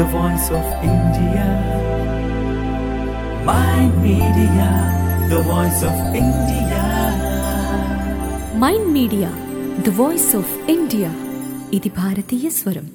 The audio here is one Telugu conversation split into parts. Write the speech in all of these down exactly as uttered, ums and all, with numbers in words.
the voice of India. Mind Media, the voice of India. Mind media the voice of India. ఇది భారతీయ స్వరం.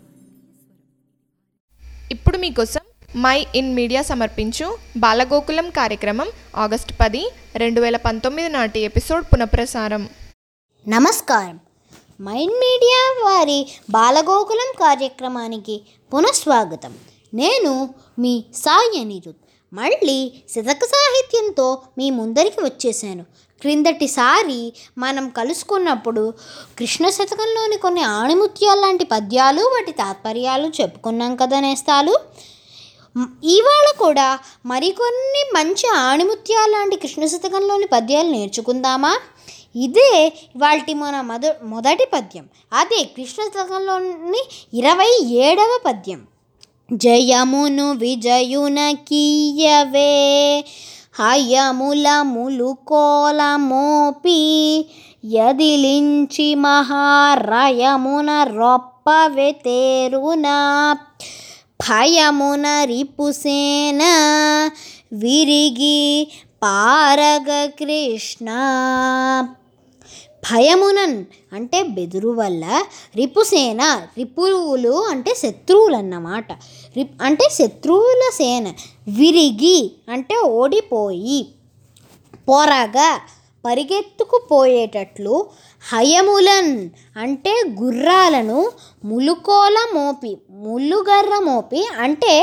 ఇప్పుడు మీకోసం మై ఇన్ మీడియా సమర్పించు బాలగోకులం కార్యక్రమం ఆగస్టు పది రెండు వేల పంతొమ్మిది నాటి ఎపిసోడ్ పునఃప్రసారం. నమస్కారం. మైండ్ మీడియా వారి బాలగోకులం కార్యక్రమానికి పునఃస్వాగతం. నేను మీ సాయి అనిరుద్. మళ్ళీ శతక సాహిత్యంతో మీ ముందరికి వచ్చేసాను. క్రిందటిసారి మనం కలుసుకున్నప్పుడు కృష్ణ శతకంలోని కొన్ని ఆణిముత్యాల లాంటి పద్యాలు వాటి తాత్పర్యాలు చెప్పుకున్నాం కదా నేస్తాలు. ఇవాళ కూడా మరికొన్ని మంచి ఆణిముత్యాల లాంటి కృష్ణ శతకంలోని పద్యాలు నేర్చుకుందామా? ఇదే వాటి మన మొద మొదటి పద్యం. అదే కృష్ణ శతకంలోని ఇరవై ఏడవ పద్యం. జయమును విజయున కీయవే హయముల ములుకోల మోపి యదిలించి మహారయమున రొప్పవె తేరున భయమున రిపుసేన విరిగి పారగ కృష్ణ. భయమునన్ అంటే బెదురు వల్ల, రిపుసేన రిపువులు అంటే శత్రువులు అన్నమాట. రిప్ అంటే శత్రువుల సేన. విరిగి అంటే ఓడిపోయి, పొరగా పరిగెత్తుకుపోయేటట్లు, హయములన్ అంటే గుర్రాలను, ములుకోల మోపి ముల్లుగర్ర మోపి అంటే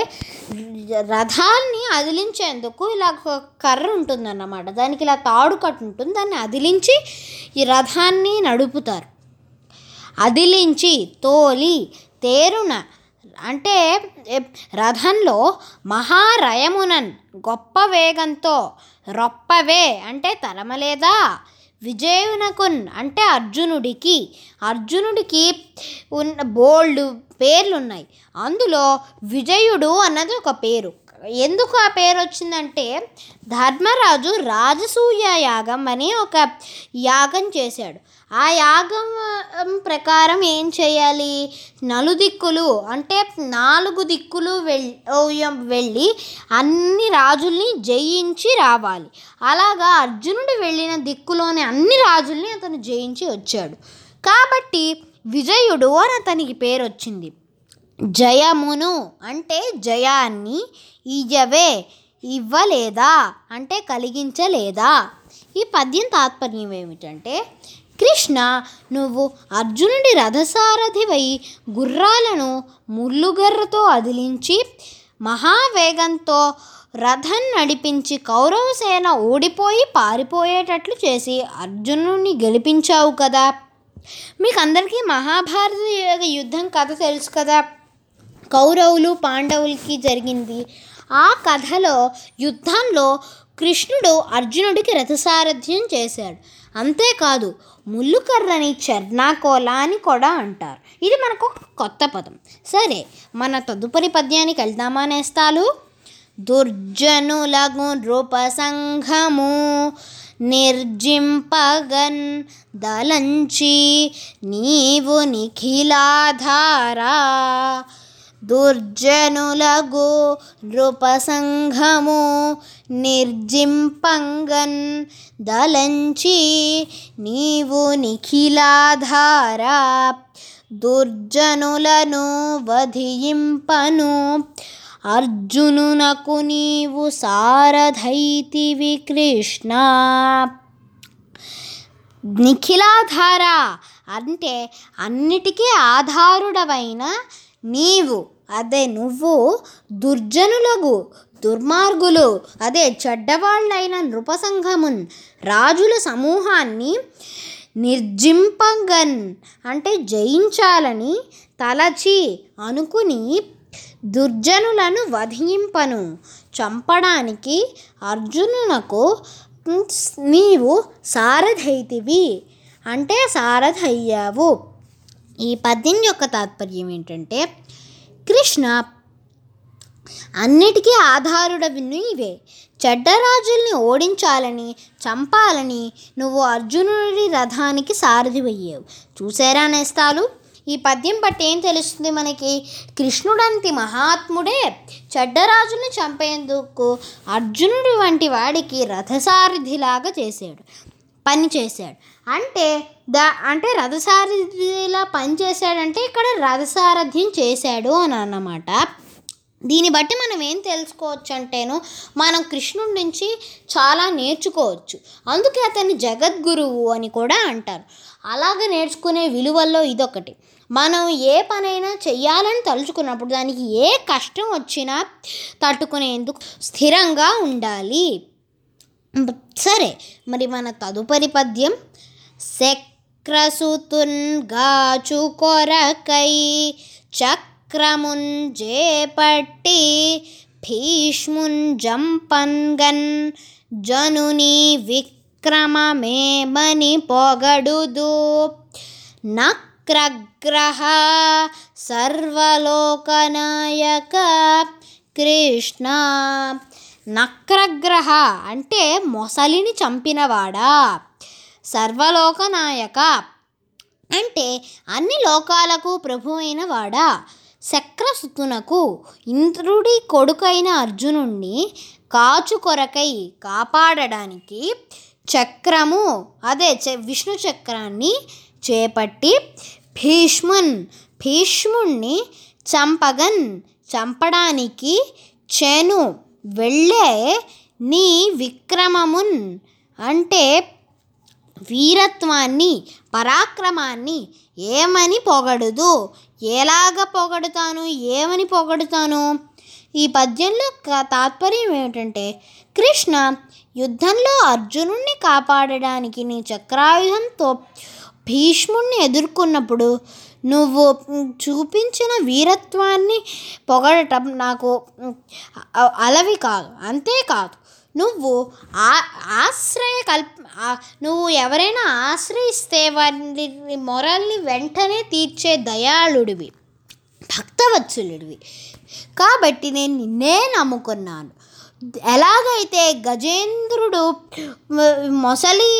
రథాన్ని అదిలించేందుకు ఇలా కర్ర ఉంటుందన్నమాట. దానికి ఇలా తాడు కట్టు ఉంటుంది, దాన్ని అదిలించి ఈ రథాన్ని నడుపుతారు. అదిలించి తోలి తేరున అంటే రథంలో, మహారయమునన్ గొప్ప వేగంతో, రొప్పవే అంటే తరమలేదా, విజయునకున్ అంటే అర్జునుడికి అర్జునుడికి ఉన్న బోల్డ్ పేర్లు ఉన్నాయి. అందులో విజయుడు అన్నది ఒక పేరు. ఎందుకు ఆ పేరు వచ్చిందంటే, ధర్మరాజు రాజసూయ యాగం అని ఒక యాగం చేశాడు. ఆ యాగం ప్రకారం ఏం చేయాలి, నలుదిక్కులు అంటే నాలుగు దిక్కులు వెళ్ళి వెళ్ళి అన్ని రాజుల్ని జయించి రావాలి. అలాగా అర్జునుడు వెళ్ళిన దిక్కులోని అన్ని రాజుల్ని అతను జయించి వచ్చాడు. కాబట్టి విజయుడు అని అతనికి పేరు వచ్చింది. జయమును అంటే జయాన్ని, ఇయ్యవే ఇవ్వలేదా అంటే కలిగించలేదా. ఈ పద్యం తాత్పర్యం ఏమిటంటే, కృష్ణ నువ్వు అర్జునుడి రథసారథివై గుర్రాలను ముల్లుగర్రతో అదిలించి మహావేగంతో రథం నడిపించి కౌరవసేన ఓడిపోయి పారిపోయేటట్లు చేసి అర్జునుడిని గెలిపించావు కదా. మీకు అందరికీ మహాభారత యుద్ధం కథ తెలుసు కదా. కౌరవులు పాండవులకి జరిగింది. ఆ కథలో యుద్ధంలో కృష్ణుడు అర్జునుడికి రథసారథ్యం చేశాడు. అంతేకాదు ముల్లుకర్రని చర్నాకోల అని కూడా అంటారు. ఇది మనకు కొత్త పదం. సరే, మన తదుపరి పద్యానికి వెళ్దామా నేస్తాలు. దుర్జనులగు నృపసంఘము నిర్జింపగన్ దలంచి నీవు నిఖిలాధారా. దుర్జనులగు నృపసంఘము నిర్జింపంగన్ దలంచి నీవు నిఖిలాధారా. దుర్జనులను వధింపను అర్జునునకు నీవు సారథైతివి కృష్ణ. నిఖిలాధార అంటే అన్నిటికీ ఆధారుడవైన నీవు, అదే నువ్వు దుర్జనులకు దుర్మార్గులు అదే చెడ్డవాళ్ళైన నృపసంఘమున్ రాజుల సమూహాన్ని నిర్జింపగన్ అంటే జయించాలని తలచి అనుకుని దుర్జనులను వధింపను చంపడానికి అర్జునునకు నీవు సారథైతివి అంటే సారథయ్యావు. ఈ పద్యం యొక్క తాత్పర్యం ఏంటంటే, కృష్ణ అన్నిటికీ ఆధారుడవి నీవే. చెడ్డరాజుల్ని ఓడించాలని చంపాలని నువ్వు అర్జునుడి రథానికి సారథివయ్యావు. చూసారా నేస్తాలు, ఈ పద్యం బట్టి ఏం తెలుస్తుంది మనకి? కృష్ణుడంతి మహాత్ముడే చెడ్డరాజుని చంపేందుకు అర్జునుడి వంటి వాడికి రథసారథిలాగా చేశాడు పని చేశాడు. అంటే దా అంటే రథసారథిలా పని చేశాడంటే ఇక్కడ రథసారథ్యం చేశాడు అని అన్నమాట. దీన్ని బట్టి మనం ఏం తెలుసుకోవచ్చు అంటేను, మనం కృష్ణుడి నుంచి చాలా నేర్చుకోవచ్చు. అందుకే అతన్ని జగద్గురువు అని కూడా అంటారు. అలాగే నేర్చుకునే విలువల్లో ఇదొకటి. మనం ఏ పనైనా చెయ్యాలని తలుచుకున్నప్పుడు దానికి ఏ కష్టం వచ్చినా తట్టుకునేందుకు స్థిరంగా ఉండాలి. సరే, మరి మన తదుపరి పద్యం. శక్రసుతున్ గాచు కొరకై చక్రమున్ జేపట్టి భీష్మున్ జంపన్గన్ జనుని విక్రమమేమని పొగడుదు నక్రగ్రహ సర్వలోకనాయక కృష్ణ. నక్రగ్రహ అంటే మొసలిని చంపినవాడా, సర్వలోకనాయక అంటే అన్ని లోకాలకు ప్రభు అయిన వాడా, శక్రసుతునకు ఇంద్రుడి కొడుకైన అర్జునుణ్ణి కాచు కొరకై కాపాడడానికి చక్రము అదే విష్ణు చక్రాన్ని చేపట్టి భీష్మున్ భీష్ముణ్ణి చంపగన్ చంపడానికి చెను వెళ్ళే నీ విక్రమమున్ అంటే వీరత్వాన్ని పరాక్రమాన్ని ఏమని పొగడుదు. ఎలాగ పొగడుతాను, ఏమని పొగడుతాను? ఈ పద్యంలో తాత్పర్యం ఏమిటంటే, కృష్ణ యుద్ధంలో అర్జునుణ్ణి కాపాడడానికి నీ చక్రాయుధంతో భీష్ముణ్ణి ఎదుర్కొన్నప్పుడు నువ్వు చూపించిన వీరత్వాన్ని పొగడటం నాకు అలవి కాదు. అంతేకాదు, నువ్వు ఆ ఆశ్రయ కల్ప నువ్వు ఎవరైనా ఆశ్రయిస్తే వారి మొరల్ని వెంటనే తీర్చే దయాళుడివి, భక్తవత్సలుడివి. కాబట్టి నేను నిన్నే నమ్ముకున్నాను. ఎలాగైతే గజేంద్రుడు మొసలి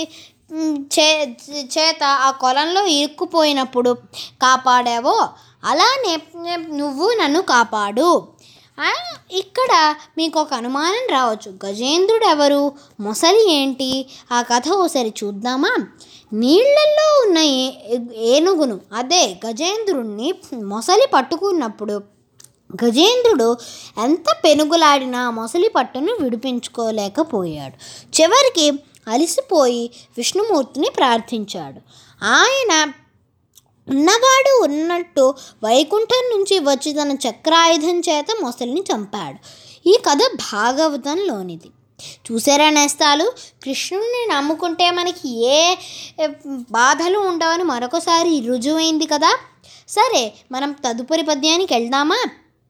చే చేత ఆ కొలంలో ఇరుక్కుపోయినప్పుడు కాపాడావో అలానే నువ్వు నన్ను కాపాడు. ఇక్కడ మీకు ఒక అనుమానం రావచ్చు, గజేంద్రుడు ఎవరు, మొసలి ఏంటి? ఆ కథ ఒకసారి చూద్దామా? నీళ్లలో ఉన్న ఏనుగును అదే గజేంద్రుడిని మొసలి పట్టుకున్నప్పుడు గజేంద్రుడు ఎంత పెనుగులాడినా మొసలి పట్టును విడిపించుకోలేకపోయాడు. చివరికి అలిసిపోయి విష్ణుమూర్తిని ప్రార్థించాడు. ఆయన ఉన్నవాడు ఉన్నట్టు వైకుంఠం నుంచి వచ్చి తన చక్రాయుధం చేత మొసలిని చంపాడు. ఈ కథ భాగవతంలోనిది. చూసారా నేస్తాలు, కృష్ణుడిని నమ్ముకుంటే మనకి ఏ బాధలు ఉండవని మరొకసారి రుజువైంది కదా. సరే, మనం తదుపరి పద్యానికి వెళ్దామా?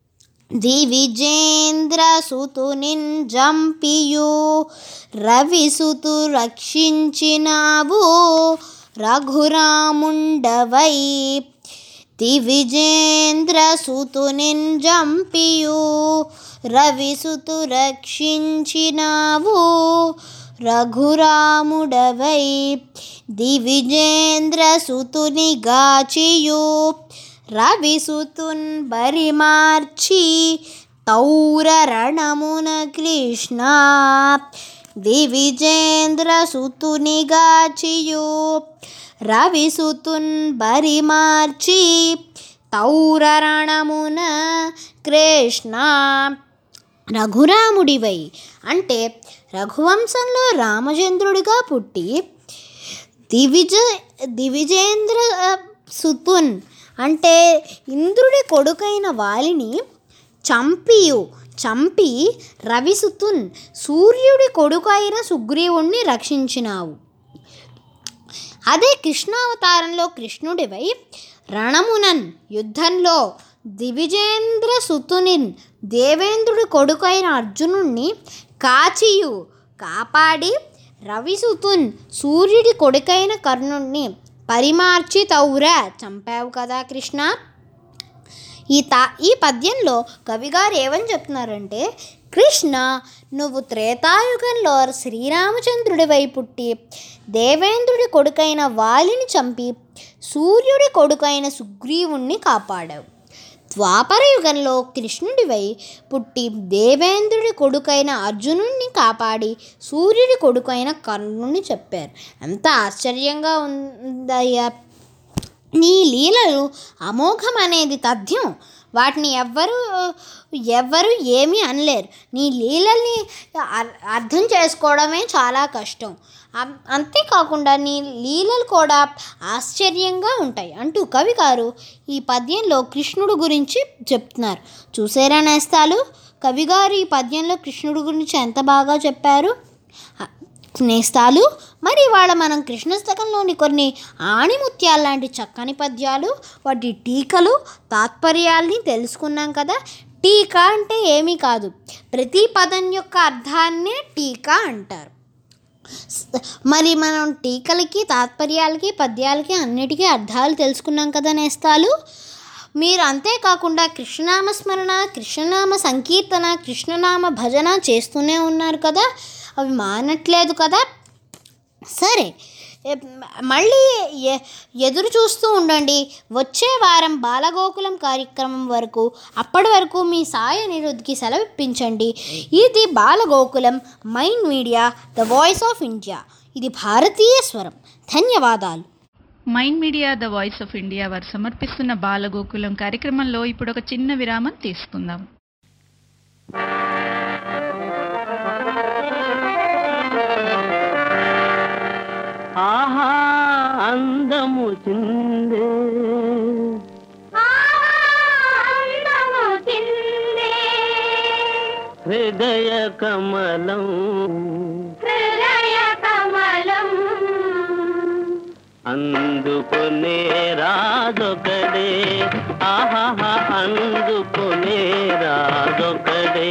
దివిజేంద్ర సుతునిన్ జంపియు రవిసుతు రక్షించినావు రఘురాముండవై. దివిజేంద్ర సుతునిన్ జంపియు రవిసుతు రక్షించినావు రఘురాముడవై. దివిజేంద్ర సుతుని గాచియు రవిసుతున్ బరిమార్చి తౌర రణమున కృష్ణ. దివిజేంద్ర సుతుని గాచియు రవిసుతున్ బరిమార్చి తౌర రణమున కృష్ణ. రఘురాముడివై అంటే రఘువంశంలో రామచంద్రుడిగా పుట్టి దివిజ దివిజేంద్ర సుతున్ అంటే ఇంద్రుడి కొడుకైన వాలిని చంపియు చంపి రవిసుతున్ సూర్యుడి కొడుకైన సుగ్రీవుణ్ణి రక్షించినావు. అదే కృష్ణావతారంలో కృష్ణుడివై రణమునన్ యుద్ధంలో దివిజేంద్ర సుతునిన్ దేవేంద్రుడి కొడుకైన అర్జునుణ్ణి కాచియు కాపాడి రవిసుతున్ సూర్యుడి కొడుకైన కర్ణుణ్ణి పరిమార్చి తౌర చంపావు కదా కృష్ణ. ఈ తా ఈ పద్యంలో కవిగారు ఏమని చెప్తున్నారంటే, కృష్ణ, నువ్వు త్రేతాయుగంలో శ్రీరామచంద్రుడివై పుట్టి దేవేంద్రుడి కొడుకైన వాలిని చంపి సూర్యుడి కొడుకైన సుగ్రీవుణ్ణి కాపాడావు. ద్వాపర యుగంలో కృష్ణుడివై పుట్టి దేవేంద్రుడి కొడుకైన అర్జునుడిని కాపాడి సూర్యుడి కొడుకైన కర్ణుని చెప్పారు. ఎంత ఆశ్చర్యంగా ఉందయ్యా! నీ లీలలు అమోఘం అనేది తథ్యం. వాటిని ఎవ్వరు ఎవ్వరు ఏమీ అనలేరు. నీ లీలల్ని అర్థం చేసుకోవడమే చాలా కష్టం. అంతేకాకుండా నీ లీలలు కూడా ఆశ్చర్యంగా ఉంటాయి అంటూ కవి గారు ఈ పద్యంలో కృష్ణుడు గురించి చెప్తున్నారు. చూసారా నేస్తాలు, కవిగారు ఈ పద్యంలో కృష్ణుడి గురించి ఎంత బాగా చెప్పారు నేస్తాలు. మరి ఇవాళ మనం కృష్ణస్తకంలోని కొన్ని ఆణిముత్యాల లాంటి చక్కని పద్యాలు, వాటి టీకలు, తాత్పర్యాల్ని తెలుసుకున్నాం కదా. టీకా అంటే ఏమీ కాదు, ప్రతి పదం యొక్క అర్థాన్నే టీకా అంటారు. మరి మనం టీకలకి, తాత్పర్యాలకి, పద్యాలకి అన్నిటికీ అర్థాలు తెలుసుకున్నాం కదా నేస్తాలు. మీరు అంతేకాకుండా కృష్ణనామ స్మరణ, కృష్ణనామ సంకీర్తన, కృష్ణనామ భజన చేస్తూనే ఉన్నారు కదా, అవి మానట్లేదు కదా. సరే, మళ్ళీ ఎదురు చూస్తూ ఉండండి వచ్చే వారం బాలగోకులం కార్యక్రమం వరకు. అప్పటి వరకు మీ సాయ నిరుద్ధికి సెలవిప్పించండి. ఇది Balagokulam mind media, the voice of India. ఇది భారతీయ స్వరం. ధన్యవాదాలు. Mind media, the voice of India వారు సమర్పిస్తున్న బాలగోకులం కార్యక్రమంలో ఇప్పుడు ఒక చిన్న విరామం తీసుకుందాం. ఆహా అందము చిందే, హృదయ కమలం, అందుకునే రాజొకడే, ఆహా అందుకునే రాజొకడే.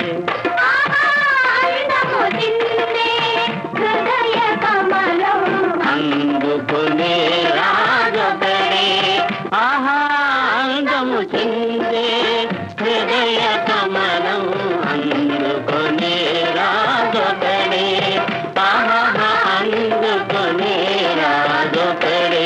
అందుకునే రాజొకడే, ఆహా అందము చిందే, హృదయ కమలం, అందుకునే రాజొకడే, ఆహా అందుకునే రాజొకడే.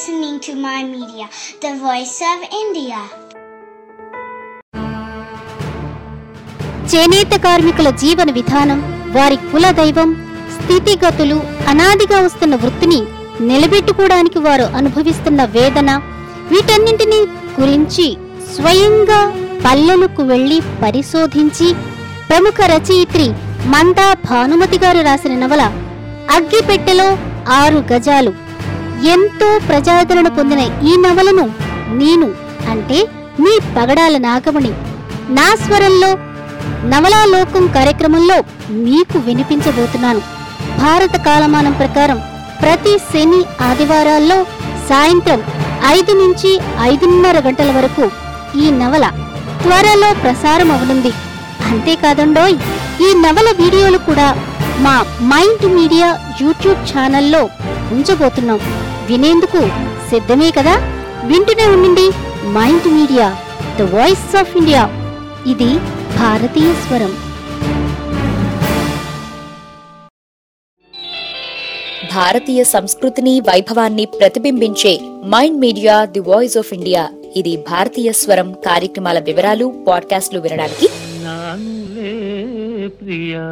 listening to My Media, the voice of India. చేనేత కార్మికుల జీవన విధానం, వారి కుల దైవం, స్థితిగతులు, అనాదిగా వస్తున్న వృత్తిని నిలబెట్టుకోవడానికి వారు అనుభవిస్తున్న వేదన, వీటన్నింటినీ గురించి స్వయంగా పల్లెలకు వెళ్లి పరిశోధించి ప్రముఖ రచయిత్రి మందా భానుమతి గారు రాసిన నవల అగ్గిపెట్టెలో ఆరు గజాలు ఎంతో ప్రజాదరణ పొందిన ఈ నవలను నేను అంటే మీ పగడాల నాగమణి నా స్వరంలో నవలాలోకం కార్యక్రమంలో మీకు వినిపించబోతున్నాను. భారత కాలమానం ప్రకారం ప్రతి శని ఆదివారాల్లో సాయంత్రం ఐదు నుంచి ఐదున్నర గంటల వరకు ఈ నవల త్వరలో ప్రసారం అవనుంది. అంతేకాదండోయ్, ఈ నవల వీడియోలు కూడా మా మైండ్ మీడియా యూట్యూబ్ ఛానల్లో ఉంచబోతున్నాం. వినేందుకు సిద్ధమే కదా? వింటూనే ఉండండి mind media, the voice of India. ఇది భారతీయ స్వరం. భారతీయ సంస్కృతిని, వైభవాన్ని ప్రతిబింబించే mind media the voice of India. ఇది భారతీయ స్వరం కార్యక్రమాల వివరాలు, పాడ్కాస్ట్లు వినడానికి నానులే ప్రియా,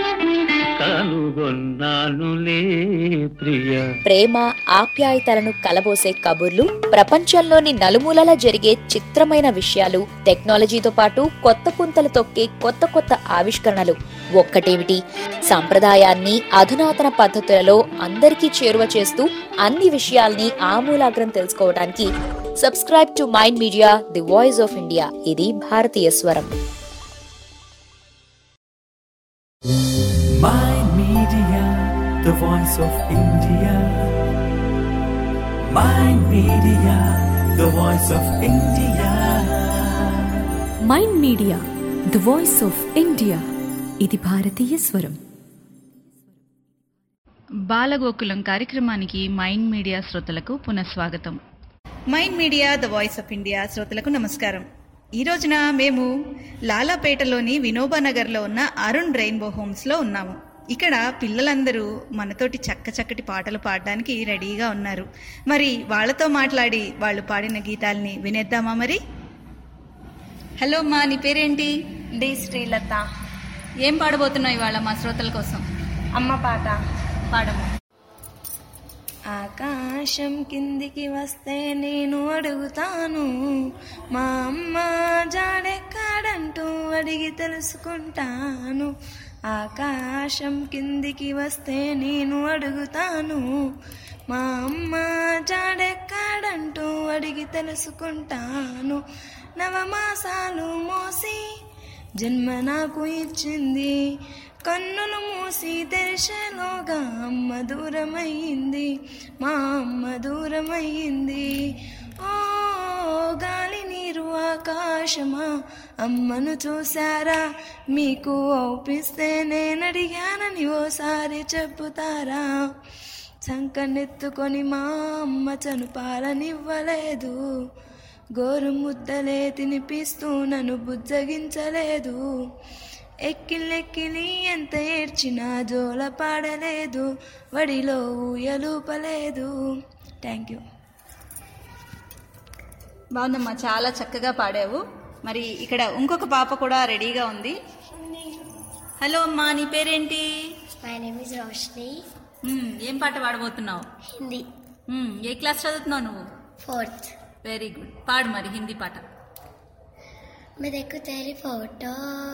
కనుగొన్నానులే ప్రియా. ప్రేమ, ఆప్యాయతలను కలబోసే కబుర్లు, ప్రపంచంలోని నలుమూలలా జరిగే చిత్రమైన విషయాలు, టెక్నాలజీతో పాటు కొత్త పుంతలు తొక్కే కొత్త కొత్త ఆవిష్కరణలు. ఒక్కటేమిటి, సంప్రదాయాన్ని అధునాతన పద్ధతులలో అందరికీ చేరువ చేస్తూ అన్ని విషయాల్ని ఆమూలాగ్రం తెలుసుకోవడానికి subscribe to mind media the voice of India. ఇది భారతీయ స్వరం. Mind Media, the voice of India. Mind Media, the voice of India. Mind media the voice of India. ఇది భారతీయ స్వరం. బాలగోకులం కార్యక్రమానికి మైండ్ మీడియా శ్రోతలకు పునఃస్వాగతం. Mind media the voice of India శ్రోతలకు నమస్కారం. ఈ రోజున మేము లాలాపేటలోని వినోబా నగర్లో ఉన్న అరుణ్ రెయిన్బో హోమ్స్లో ఉన్నాము. ఇక్కడ పిల్లలందరూ మనతోటి చక్క చక్కటి పాటలు పాడడానికి రెడీగా ఉన్నారు. మరి వాళ్ళతో మాట్లాడి వాళ్ళు పాడిన గీతాల్ని వినేద్దామా? మరి హలో అమ్మా, నీ పేరేంటి? డి శ్రీలత. ఏం పాడబోతున్నావు ఇవాళ మా శ్రోతల కోసం? అమ్మ పాట పాడము. ఆకాశం కిందికి వస్తే నేను అడుగుతాను, మా అమ్మ జాడెక్కాడంటూ అడిగి తెలుసుకుంటాను. ఆకాశం కిందికి వస్తే నేను అడుగుతాను, మా అమ్మ జాడెక్కాడంటూ అడిగి తెలుసుకుంటాను. నవమాసాలు మోసి జన్మ నాకు ఇచ్చింది, కన్నులు మూసి తెరిచేలోగా అమ్మ దూరమయ్యింది, మా అమ్మ దూరమయ్యింది. ఓ గాలి నీరు ఆకాశమా అమ్మను చూసారా, మీకు ఓపిస్తే నేనడిగానని ఓసారి చెప్పుతారా. చంకనెత్తుకొని మా అమ్మ చనుపాలనివ్వలేదు, గోరు ముద్దలే తినిపిస్తూ నన్ను బుజ్జగించలేదు. ఎక్కిలెక్కిలి ఎంత ఏడ్చినా జోల పాడలేదు, వడిలో ఊయలూపలేదు. Thank you. బాగుందమ్మా, చాలా చక్కగా పాడావు. మరి ఇక్కడ ఇంకొక పాప కూడా రెడీగా ఉంది. హలో అమ్మా, నీ పేరేంటి? My name is Roshini. ఏం పాట పాడబోతున్నావు? హిందీ. ఏ క్లాస్ చదువుతున్నావు నువ్వు? ఫోర్త్. వెరీ గుడ్, పాడు మరి హిందీ పాట. मैं देखो तेरी फोटो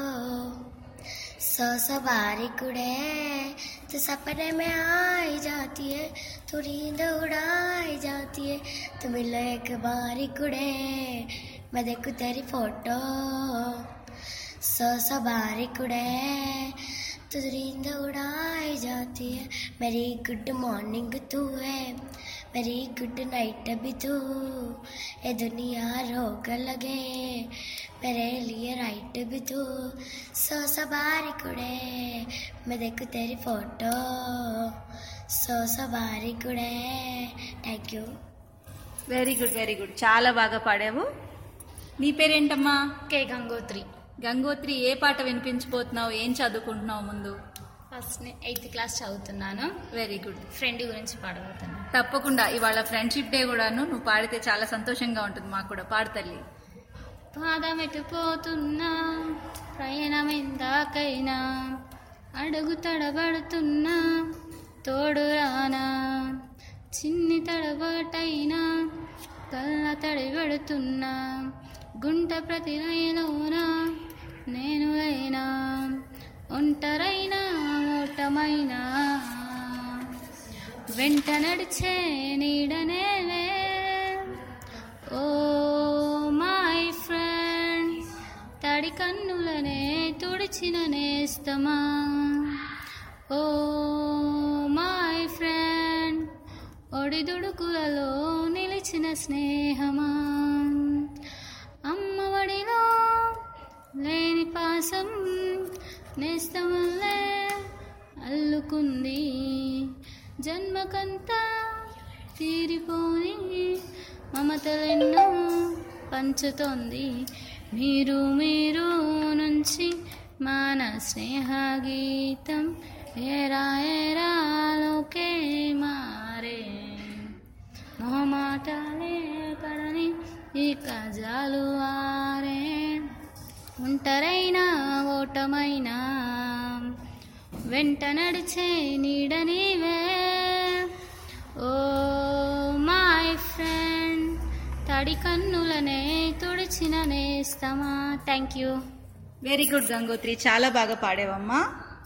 सौ सौ बारी कुड़े, तो सपने में आई जाती है, तो नींद उड़ाई जाती है, तो मिलो एक बारी कुड़े. मैं देखो तेरी फोटो सौ सौ बारी कुड़े, तो नींद उड़ाई जाती है. मेरी गुड मॉर्निंग तू है, मेरी गुड नाइट भी तू, ये दुनिया रोक लगे मेरे लिए राइट भी तू. सौ सौ बारी कुड़े, मैं देखूं तेरी फोटो सौ सौ बारी कुड़े. Thank you. Very good very good, చాలా బాగా పాడావు. నీ పేరేంటమ్మా? కే గంగోత్రి. గంగోత్రి, ఏ పాట వినిపించబోతున్నావు? ఏం చదువుకుంటున్నావు? ముందు ఫస్ట్ ఎయిత్ క్లాస్ చదువుతున్నాను. Very good. ఫ్రెండ్ గురించి పాడబోతున్నాను. తప్పకుండా. ఇవాళ ఫ్రెండ్షిప్ డే కూడాను, నువ్వు పాడితే చాలా సంతోషంగా ఉంటుంది మాకు కూడా. పాడు తల్లి. పాదమెట్టుపోతున్నా ప్రయాణం ఎందాకైనా, అడుగు తడబడుతున్నా తోడు రానా, చిన్ని తడబాటైనా కళ్ళ తడి పెడుతున్నా, గుంట ప్రతి రైలోనా నేను అయినా, ఒంటరైనా ఓటమైనా వెంట నడిచే నీడనేలే. ఓ మై ఫ్రెండ్, తడి కన్నులనే తుడిచిన నేస్తమా. ఓ మై ఫ్రెండ్, ఒడిదుడుకులలో నిలిచిన స్నేహమా. అమ్మఒడిలో లేని పాసం నేస్తమల్లే అల్లుకుంది, జన్మకంతా తీరిపోని మమతలెన్నో పంచుతోంది. మీరు మీరు నుంచి మన స్నేహ గీతం ఏరా ఏరాలోకే మారే, మొహమాటాలే పడని ఈ కజాలు ఆరే, ఒంటరైనా ఓటమైనా వెంట నడిచే నీడ నీవే. ఓ మై ఫ్రెండ్, తడి కన్నులనే తుడిచిన నేస్తమా. Thank you. Very good Gangotri, చాలా బాగా పాడేవమ్మా.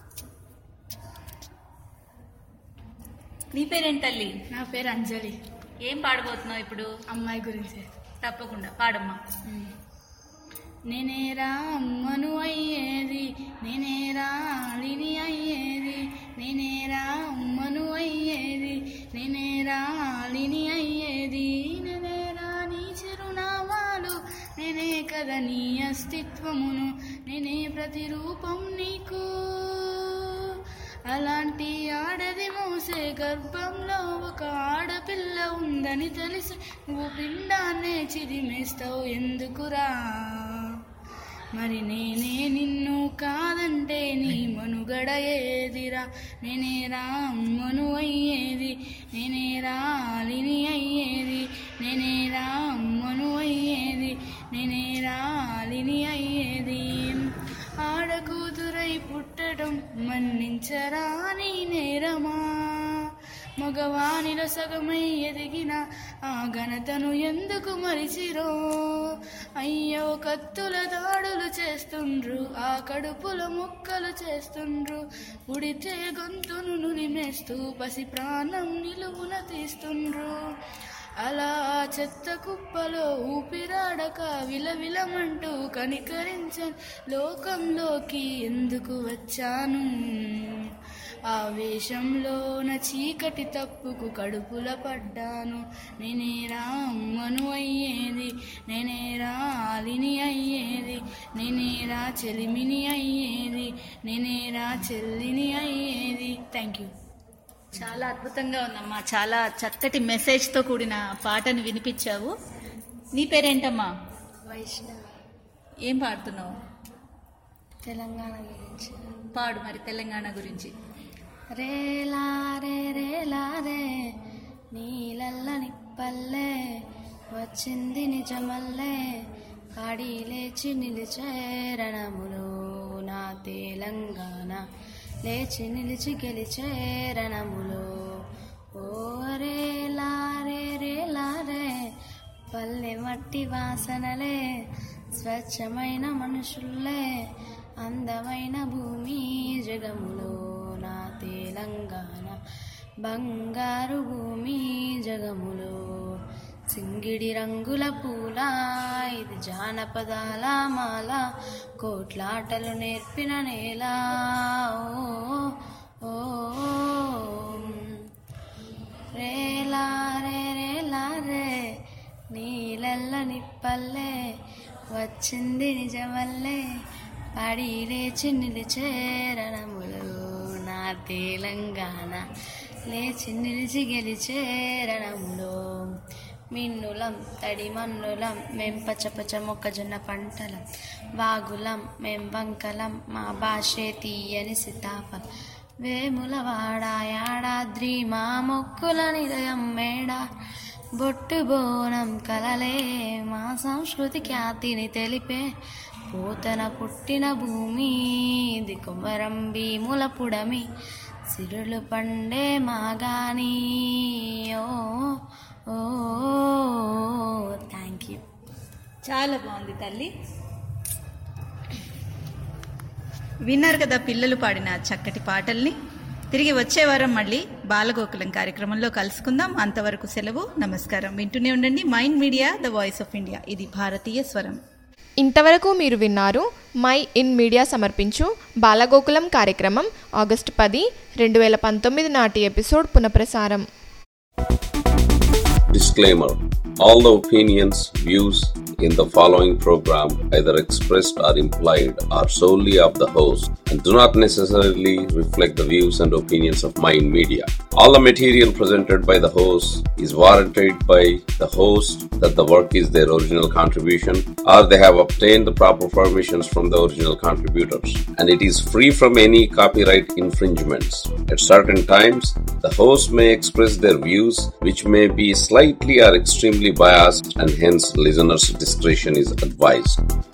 నీ పేరేంటి తల్లి? నా పేరు అంజలి. ఏం పాడబోతున్నావు ఇప్పుడు? అమ్మాయి గురించి. తప్పకుండా పాడమ్మా. నేనేరా అమ్మను అయ్యేది, నేనేరా అలిని అయ్యేది, నేనేరా అమ్మను అయ్యేది, నేనేరా అలిని అయ్యేది, నేనేరా నీ చిరునామాలు, నేనే కదా నీ అస్తిత్వమును, నేనే ప్రతిరూపం నీకు. అలాంటి ఆడది మోసే గర్భంలో ఒక ఆడపిల్ల ఉందని తెలిసి నువ్వు పిండాన్నే చిదిమేస్తావు ఎందుకురా. మరి నేనే నిన్ను కాదంటే నీ మనుగడ ఏదిరా. నేనేరా అమ్మను అయ్యేది, నేనేరా అలిని అయ్యేది, నేనేరా అమ్మను అయ్యేది, నేనేరా అలిని అయ్యేది. ఆడకూతురై పుట్టడం మన్నించరా నీ నేరమా. మగవానిలో సగమై ఎదిగిన ఆ ఘనతను ఎందుకు మరిచిరో. అయ్యో కత్తుల దాడులు చేస్తుండ్రు, ఆ కడుపుల ముక్కలు చేస్తుండ్రు, ఉడితే గొంతును నులిమేస్తూ పసి ప్రాణం నిలువున తీస్తుండ్రు. అలా చెత్త కుప్పలో ఊపిరాడక విలవిలమంటూ కనికరించని లోకంలోకి ఎందుకు వచ్చాను. ఆవేశంలోన చీకటి తప్పుకు కడుపుల పడ్డాను. నేనేరా అమ్మను అయ్యేది, నేనేరా అలిని అయ్యేది, నేనేరా చెలిమిని అయ్యేది, నేనేరా చెల్లిని అయ్యేది. Thank you. చాలా అద్భుతంగా ఉందమ్మా. చాలా చక్కటి మెసేజ్తో కూడిన పాటను వినిపించావు. నీ పేరేంటమ్మా? వైష్ణవి. ఏం పాడుతున్నావు? తెలంగాణ గురించి పాడు మరి. తెలంగాణ గురించి. రేలా రే రేలా రే నీలల్ల నిప్పల్లే వచ్చింది నిజమల్లే, కాడి లేచి నిలిచే రణములో నా తెలంగాణ, లేచి నిలిచి గెలిచే రణములో. ఓ రేలా రే రేలా రే పల్లె మట్టి వాసనలే, స్వచ్ఛమైన మనుషుల్లే, అందమైన భూమి జగములో నా తెలంగాణ, బంగారు భూమి జగములో. సింగిడి రంగుల పూల ఇది జానపదాల మాల, కోట్లాటలు నేర్పిన నేల. ఓ రేలా రే రేలా రే నీలల్ల నిప్పల్లే వచ్చింది నిజమల్లే, పడి లేచి నిలిచే రణములు నా తెలంగాణ, లేచి నిలిచి గెలిచే రణములో. మిన్నులం తడి మన్నులం మేం పచ్చపచ్చ మొక్కజొన్న పంటలం, వాగులం మేం వంకలం మా భాషే తీయని సీతాఫలం, వేములవాడ యాడాద్రి మా మొక్కుల నిలయం మేడ బొట్టు బోనం కలలే మా సంస్కృతి ఖ్యాతిని తెలిపే పూతన పుట్టిన భూమి ఇది కుమరం భీముల పుడమి సిరులు పండే మాగాని ఓ ఓ థ్యాంక్ యూ. చాలా బాగుంది తల్లి. విన్నారు కదా పిల్లలు పాడిన చక్కటి పాటల్ని. తిరిగి వచ్చే వారం మళ్ళీ బాలగోకులం కార్యక్రమంలో కలుసుకుందాం. అంతవరకు సెలవు, నమస్కారం. వింటూనే ఉండండి mind media the voice of India, ఇది భారతీయ స్వరం. ఇంతవరకు మీరు విన్నారు మై ఇన్ మీడియా సమర్పించు బాలగోకులం కార్యక్రమం ఆగస్టు పది రెండు వేల పంతొమ్మిది నాటి ఎపిసోడ్ పునఃప్రసారం. Disclaimer: all the opinions, views in the following program either expressed or implied are solely of the host and do not necessarily reflect the views and opinions of Mind Media. All the material presented by the host is warranted by the host that the work is their original contribution or they have obtained the proper permissions from the original contributors, and it is free from any copyright infringements. At certain times, the host may express their views which may be slightly or extremely biased, and hence listeners' discretion is advised.